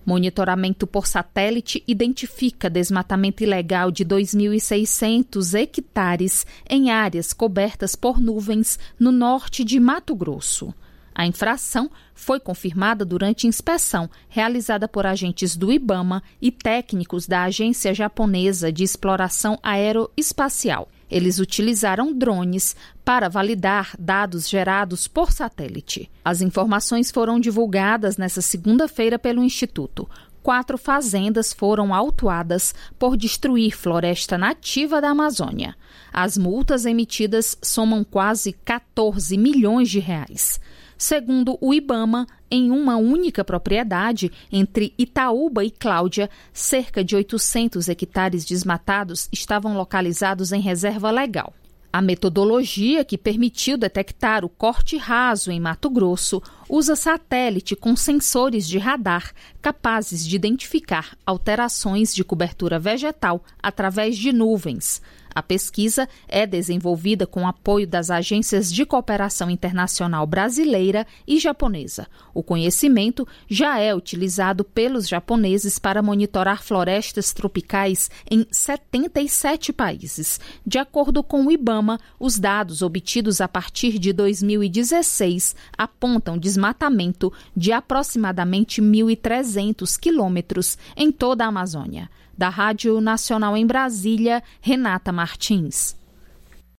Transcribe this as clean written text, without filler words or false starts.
Monitoramento por satélite identifica desmatamento ilegal de 2.600 hectares em áreas cobertas por nuvens no norte de Mato Grosso. A infração foi confirmada durante inspeção realizada por agentes do IBAMA e técnicos da Agência Japonesa de Exploração Aeroespacial. Eles utilizaram drones para validar dados gerados por satélite. As informações foram divulgadas nesta segunda-feira pelo Instituto. 4 fazendas foram autuadas por destruir floresta nativa da Amazônia. As multas emitidas somam quase 14 milhões de reais. Segundo o IBAMA, em uma única propriedade, entre Itaúba e Cláudia, cerca de 800 hectares desmatados estavam localizados em reserva legal. A metodologia que permitiu detectar o corte raso em Mato Grosso usa satélite com sensores de radar capazes de identificar alterações de cobertura vegetal através de nuvens. A pesquisa é desenvolvida com apoio das agências de cooperação internacional brasileira e japonesa. O conhecimento já é utilizado pelos japoneses para monitorar florestas tropicais em 77 países. De acordo com o IBAMA, os dados obtidos a partir de 2016 apontam desmatamento de aproximadamente 1.300 quilômetros em toda a Amazônia. Da Rádio Nacional em Brasília, Renata Martins.